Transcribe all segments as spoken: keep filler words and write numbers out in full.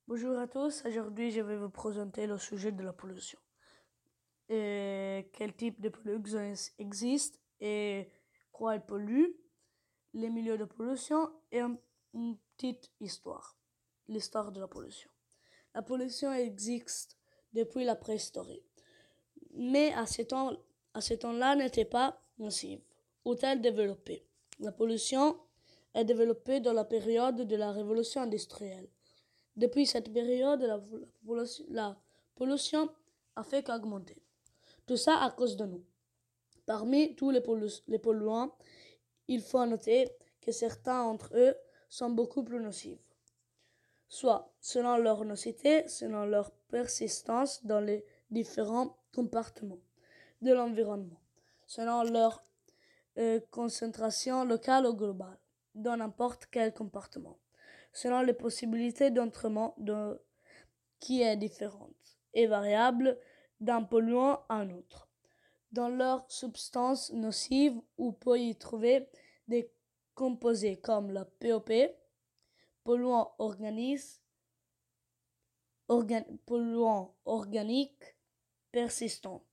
Bonjour à tous, aujourd'hui je vais vous présenter le sujet de la pollution. Et quel type de pollution existe et quoi elle pollue, les milieux de pollution et un- une petite histoire, l'histoire de la pollution. La pollution existe depuis la préhistoire, mais à ce temps, à ce temps-là n'était pas nocive ou elle développée. La pollution est développée dans la période de la révolution industrielle. Depuis cette période, la, pollution, la pollution a fait qu'augmenter. Tout ça à cause de nous. Parmi tous les, pollu- les polluants, il faut noter que certains d'entre eux sont beaucoup plus nocifs, soit selon leur nocité, selon leur persistance dans les différents compartiments de l'environnement, selon leur euh, concentration locale ou globale dans n'importe quel compartiment, selon les possibilités d'entrement de, qui est différente et variable d'un polluant à un autre. Dans leurs substances nocives, on peut y trouver des composés comme le P O P, polluant organique, organ, polluant organique persistant.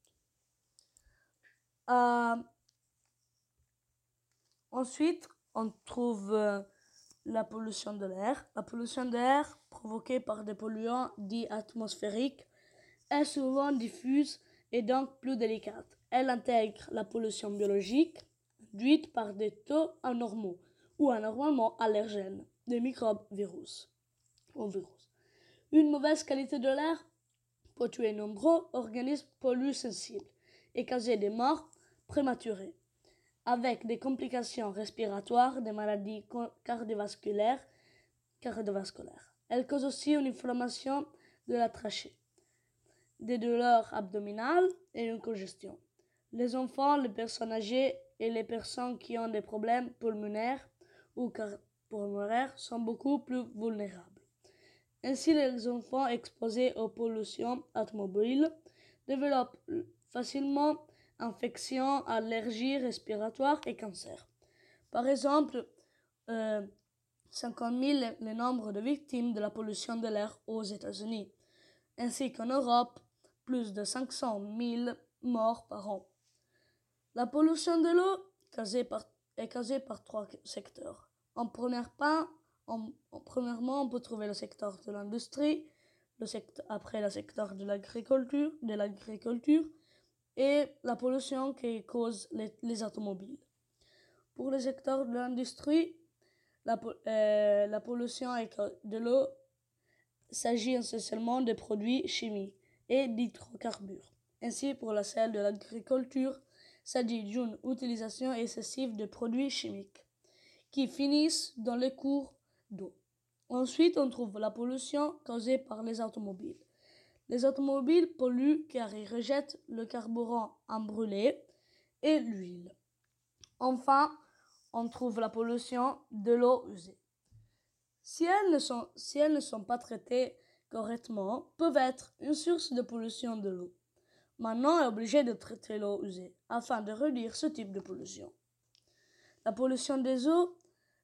Euh, ensuite, on trouve euh, la pollution de l'air. La pollution de l'air provoquée par des polluants dits atmosphériques est souvent diffuse et donc plus délicate. Elle intègre la pollution biologique induite par des taux anormaux ou anormalement allergènes, des microbes, virus ou virus. Une mauvaise qualité de l'air peut tuer nombreux organismes pollués sensibles et causer des morts prématurées, avec des complications respiratoires, des maladies cardiovasculaires. cardiovasculaires. Elle cause aussi une inflammation de la trachée, des douleurs abdominales et une congestion. Les enfants, les personnes âgées et les personnes qui ont des problèmes pulmonaires ou cardiopulmonaires sont beaucoup plus vulnérables. Ainsi, les enfants exposés aux pollutions automobiles développent facilement infections, allergies respiratoires et cancers. Par exemple, euh, cinquante mille le nombre de victimes de la pollution de l'air aux États-Unis, ainsi qu'en Europe, plus de cinq cent mille morts par an. La pollution de l'eau est causée par trois secteurs. En, première part, en, en premièrement, on peut trouver le secteur de l'industrie, le secteur, après le secteur de l'agriculture, de l'agriculture et la pollution qui cause les, les automobiles. Pour le secteur de l'industrie, la, euh, la pollution de l'eau s'agit essentiellement de produits chimiques et d'hydrocarbures. Ainsi, pour la celle de l'agriculture, s'agit d'une utilisation excessive de produits chimiques qui finissent dans les cours d'eau. Ensuite, on trouve la pollution causée par les automobiles. Les automobiles polluent car ils rejettent le carburant brûlé et l'huile. Enfin, on trouve la pollution de l'eau usée. Si elles ne sont, si elles ne sont pas traitées correctement, peuvent être une source de pollution de l'eau. Maintenant, on est obligé de traiter l'eau usée afin de réduire ce type de pollution. La pollution des eaux,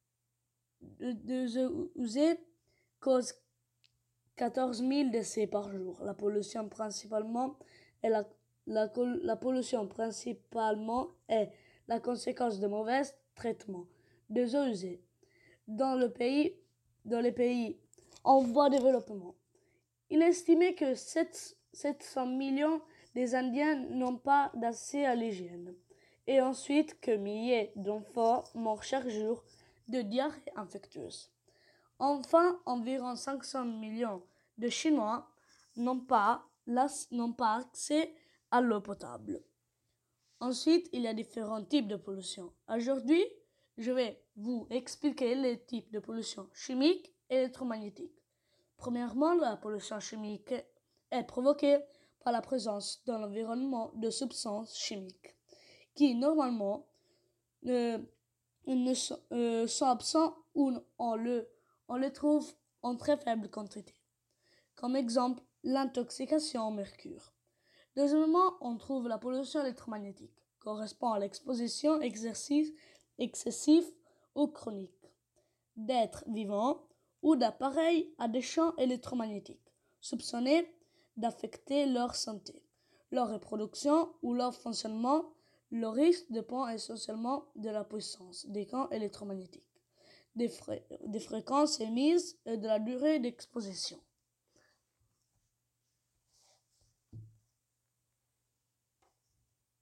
des eaux usées cause quatorze mille décès par jour. La pollution principalement est la, la, la pollution principalement est la conséquence de mauvais traitements des eaux usées dans le pays, dans les pays en voie de développement. Il est estimé que sept cents millions des Indiens n'ont pas d'accès à l'hygiène, et ensuite que milliers d'enfants meurent chaque jour de diarrhée infectieuse. Enfin, environ cinq cents millions de Chinois n'ont pas, n'ont pas accès à l'eau potable. Ensuite, il y a différents types de pollution. Aujourd'hui, je vais vous expliquer les types de pollution chimique et électromagnétique. Premièrement, la pollution chimique est provoquée par la présence dans l'environnement de substances chimiques qui, normalement, ne, ne sont, euh, sont absents ou on, le, on les trouve en très faible quantité. Comme exemple, l'intoxication au mercure. Deuxièmement, on trouve la pollution électromagnétique, correspond à l'exposition excessive ou chronique d'êtres vivants ou d'appareils à des champs électromagnétiques, soupçonnés d'affecter leur santé, leur reproduction ou leur fonctionnement. Le risque dépend essentiellement de la puissance des camps électromagnétiques, des, fré- des fréquences émises et de la durée d'exposition.